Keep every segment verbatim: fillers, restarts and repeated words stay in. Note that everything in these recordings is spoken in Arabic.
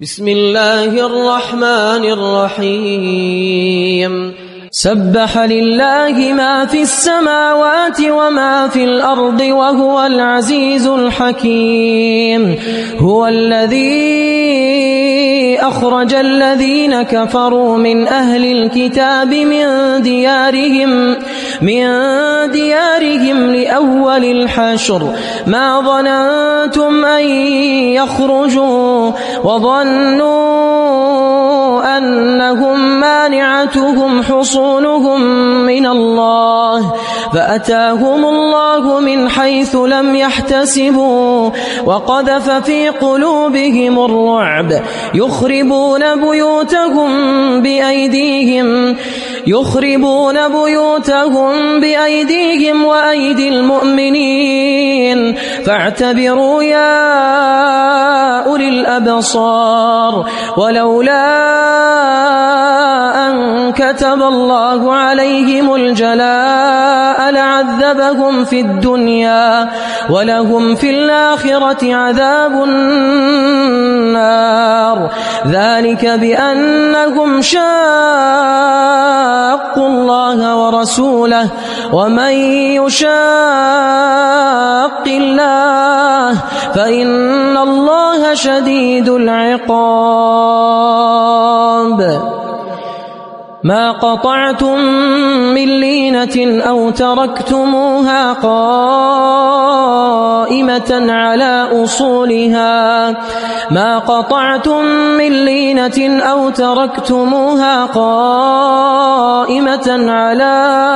بسم الله الرحمن الرحيم سبح لله ما في السماوات وما في الأرض وهو العزيز الحكيم هو الذي أخرج الذين كفروا من أهل الكتاب من ديارهم من ديارهم لأول الحشر ما ظننتم أن يخرجوا وظنوا أنهم مانعتهم حصونهم من الله فأتاهم الله من حيث لم يحتسبوا وقذف في قلوبهم الرعب يخربون بيوتهم بأيديهم يخربون بيوتهم بأيديهم وأيدي المؤمنين فاعتبروا يا أولي الأبصار ولولا أن كتب الله عليهم الجلاء لعذبهم في الدنيا ولهم في الآخرة عذاب النار ذلك بأنهم شاقوا الله ورسوله ومن يشاق الله فإن الله شديد العقاب ما قطعتم من لينة أو تركتموها قائمة على أصولها ما قطعتم من لينة أو تركتموها قائمة على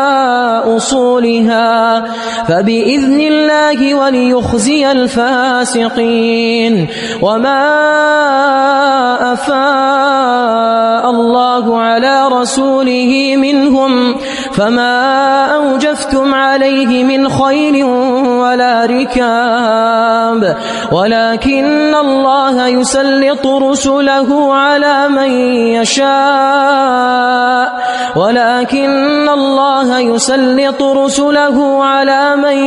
أصولها فبإذن الله وليخزي الفاسقين وما أفاء الله على رسوله منهم فما أوجفتم عليه من خيل ولا ركاب ولكن الله يسلط رسله على من يشاء ولكن الله يسلط رسله على من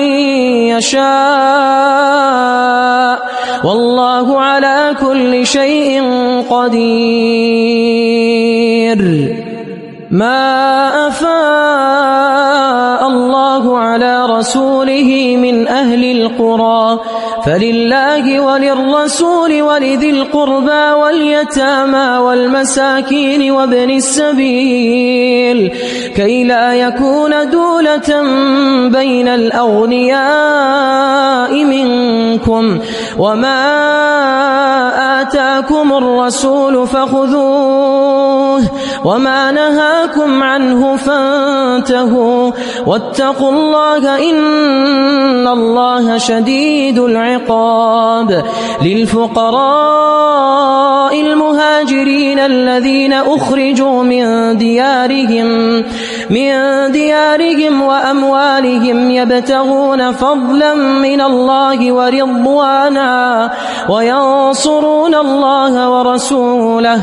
يشاء والله على كل شيء قدير ما أفاء الله على رسوله من أهل القرى فلله وللرسول ولذي القربى واليتامى والمساكين وابن السبيل كي لا يكون دولة بين الأغنياء منكم وما آتاكم الرسول فخذوه وما نهاكم عنه فانتهوا واتقوا الله إن الله شديد العقاب للفقراء المهاجرين الذين أخرجوا من ديارهم من ديارهم وأموالهم يبتغون فضلا من الله ورضوانا وينصرون الله ورسوله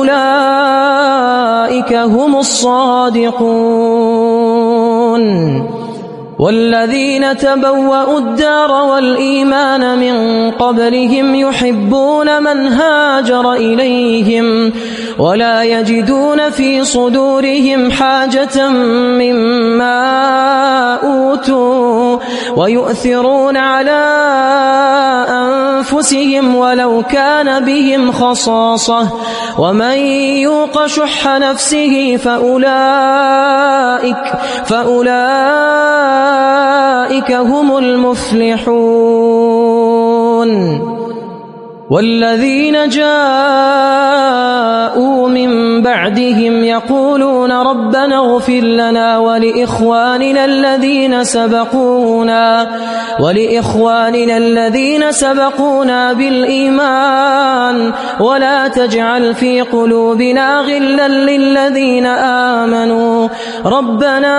أولئك هم الصادقون والذين تبوأوا الدار والإيمان من قبلهم يحبون من هاجر إليهم ولا يجدون في صدورهم حاجة مما أوتوا ويؤثرون على أنفسهم ولو كان بهم خصاصة ومن يوق شح نفسه فأولئك فأولئك هم المفلحون والذين جاءوا من بعدهم يقولون ربنا اغفر لنا ولإخواننا الذين سبقونا ولإخواننا الذين سبقونا بالإيمان ولا تجعل في قلوبنا غلا للذين آمنوا ربنا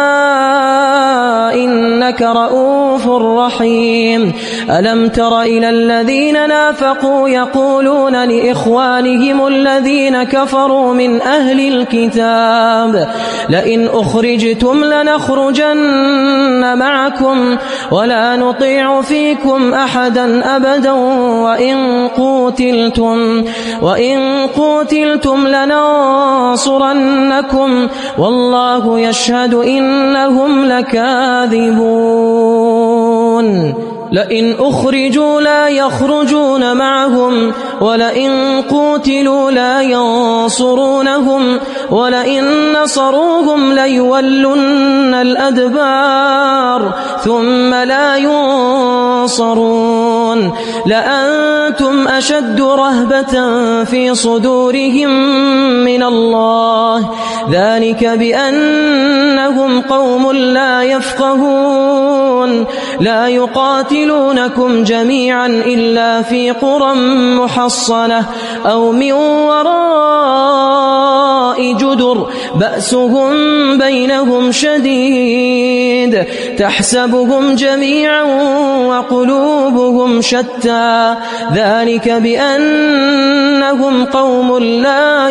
إنك رؤوف رحيم ألم تر إلى الذين نافقوا يقولون لإخوانهم الذين كفروا من أهل الكتاب لئن أخرجتم لنخرجن معكم ولا نطيع فيكم أحدا أبدا وإن قوتلتم, وإن قوتلتم لننصرنكم والله يشهد إنهم لكاذبون لئن أخرجوا لا يخرجون معهم ولئن قوتلوا لا ينصرونهم ولئن نصروهم ليولن الأدبار ثم لا ينصرون لأنتم أشد رهبة في صدورهم من الله ذلك بأنهم قوم لا يفقهون لا يقاتلونكم جميعا إلا في قرى محصنة أو من وراء جدر بأسهم بينهم شديد تحسبهم جميعا وقلوبهم شتى ذلك بأنهم قوم لا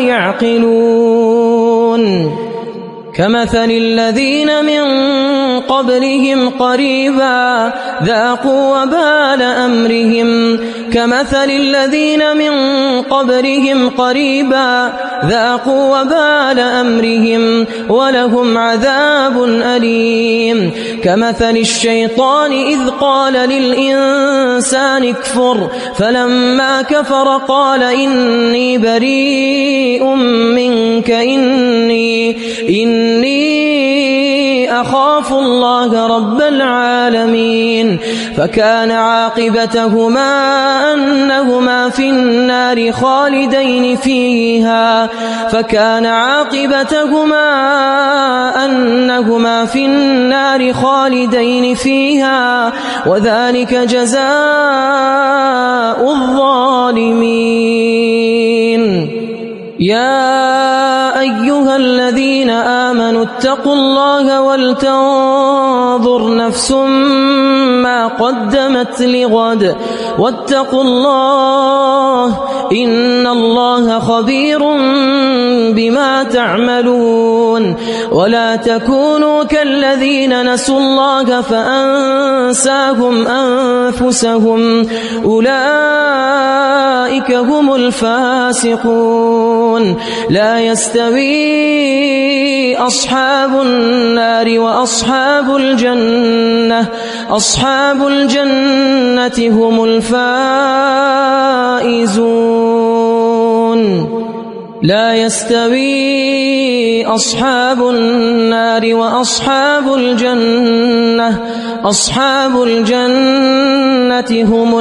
يعقلون كمثل الذين من قبلهم قريبا ذاقوا وبال أمرهم كمثل الذين من قبلهم قريبا ذاقوا وبال أمرهم ولهم عذاب أليم كمثل الشيطان إذ قال للإنسان اكفر فلما كفر قال إني بريء منك إني إني أخاف الله رب العالمين فكان عاقبتهما أنهما في النار خالدين فيها فكان عاقبتهما أنهما في النار خالدين فيها وذلك جزاء الظالمين يا أيها الذين آمنوا اتقوا الله ولتنظر نفس ما قدمت لغد واتقوا الله إن الله خبير بما تعملون ولا تكونوا كالذين نسوا الله فأنساهم أنفسهم أولئك هم الفاسقون لا يستوي أصحاب النار وأصحاب الجنة أصحاب الجنة هم الفائزون لا يستوي أصحاب النار وأصحاب الجنة أصحاب الجنة هم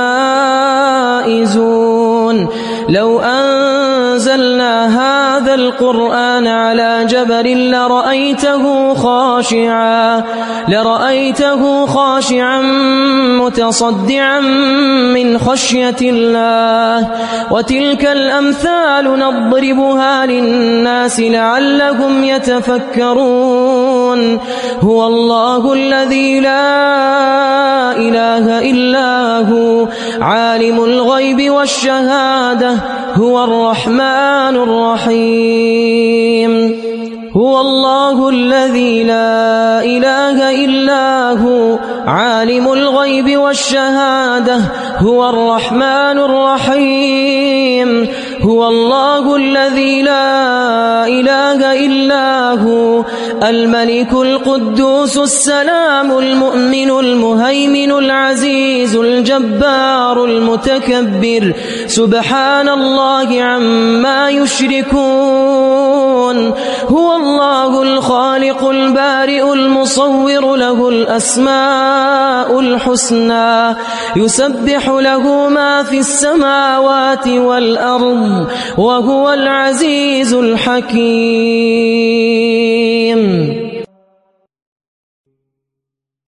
الفائزون لو أنزلنا هذا القرآن على جبل لرأيته خاشعا لرأيته خاشعا متصدعا من خشية الله وتلك الأمثال نضربها للناس لعلهم يتفكرون هو الله الذي لا إله إلا هو عالم الغيب والشهادة هو الرحمن الرحيم هو الله الذي لا إله إلا هو عالم الغيب والشهادة هو الرحمن الرحيم هو الله الذي لا إله إلا هو الملك القدوس السلام المؤمن المهيمن العزيز الجبار المتكبر سبحان الله عما يشركون هو الله الخالق البارئ المصور له الأسماء الحسنى يسبح له ما في السماوات والأرض وهو العزيز الحكيم